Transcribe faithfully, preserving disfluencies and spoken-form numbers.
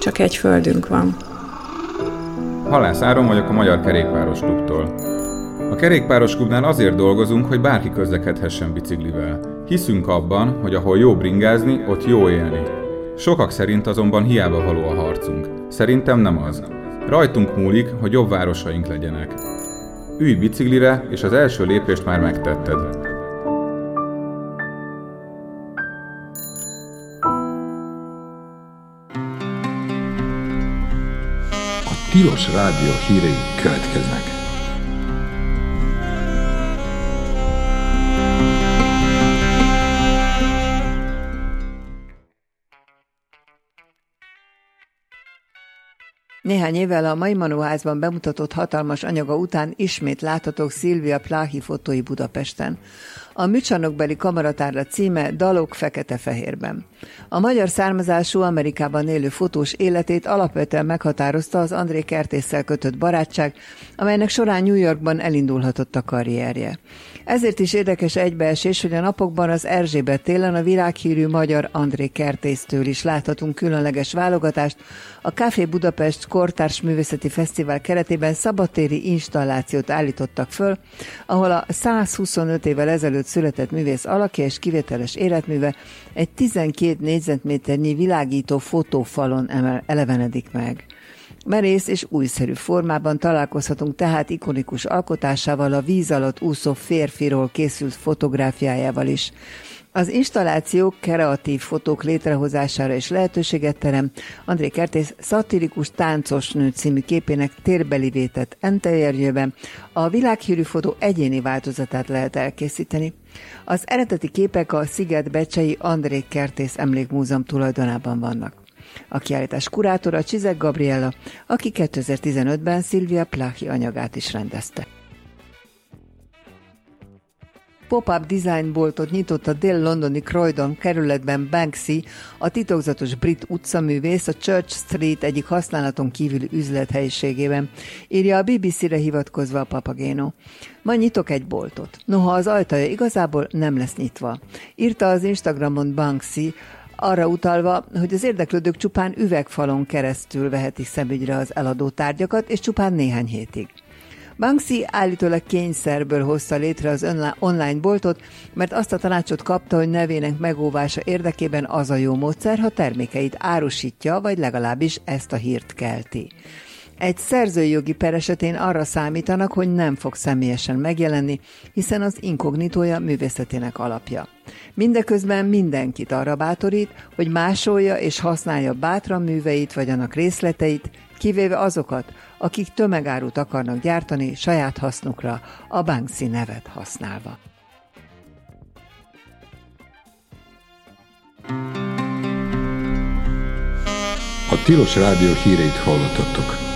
csak egy földünk van. Halász Áron vagyok a Magyar Kerékpáros Klubtól. A Kerékpáros Klubnál azért dolgozunk, hogy bárki közlekedhessen biciklivel. Hiszünk abban, hogy ahol jó bringázni, ott jó élni. Sokak szerint azonban hiába való a harcunk. Szerintem nem az. Rajtunk múlik, hogy jobb városaink legyenek. Ülj biciklire, és az első lépést már megtetted. A Tilos Rádió hírei következnek. Néhány évvel a Mai Manóházban bemutatott hatalmas anyaga után ismét láthatók Silvia Plahi fotói Budapesten. A műcsarnokbeli kamaratárla címe Dalok fekete-fehérben. A magyar származású Amerikában élő fotós életét alapvetően meghatározta az André Kertésszel kötött barátság, amelynek során New Yorkban elindulhatott a karrierje. Ezért is érdekes egybeesés, hogy a napokban az Erzsébet téren a világhírű magyar André Kertésztől is láthatunk különleges válogatást. A Café Budapest Kortárs Művészeti Fesztivál keretében szabadtéri installációt állítottak föl, ahol a százhuszonöt évvel ezelőtt született művész alakja és kivételes életműve egy tizenkét négyzetméternyi világító fotófalon emel, elevenedik meg. Merész és újszerű formában találkozhatunk tehát ikonikus alkotásával, a víz alatt úszó férfiról készült fotográfiájával is. Az installáció kreatív fotók létrehozására is lehetőséget terem. André Kertész szatirikus táncos nő című képének térbeli vétett enterjében a világhírű fotó egyéni változatát lehet elkészíteni. Az eredeti képek a Sziget-becsei André Kertész Emlékmúzeum tulajdonában vannak. A kiállítás kurátora Csizek Gabriella, aki kétezer-tizenötben Silvia Plahi anyagát is rendezte. Pop-up design boltot nyitott a dél-londoni Croydon kerületben Banksy, a titokzatos brit utcaművész a Church Street egyik használaton kívüli üzlethelyiségében, írja a bé bé cére hivatkozva a Papageno. Ma nyitok egy boltot. Noha az ajtaja igazából nem lesz nyitva. Írta az Instagramon Banksy, arra utalva, hogy az érdeklődők csupán üvegfalon keresztül vehetik szemügyre az eladó tárgyakat, és csupán néhány hétig. Banksy állítólag kényszerből hozta létre az online boltot, mert azt a tanácsot kapta, hogy nevének megóvása érdekében az a jó módszer, ha termékeit árusítja, vagy legalábbis ezt a hírt kelti. Egy szerzői jogi per esetén arra számítanak, hogy nem fog személyesen megjelenni, hiszen az inkognitója művészetének alapja. Mindeközben mindenkit arra bátorít, hogy másolja és használja bátran műveit vagy annak részleteit, kivéve azokat, akik tömegárut akarnak gyártani saját hasznukra, a Banksy nevet használva. A Tilos Rádió híreit hallottattok.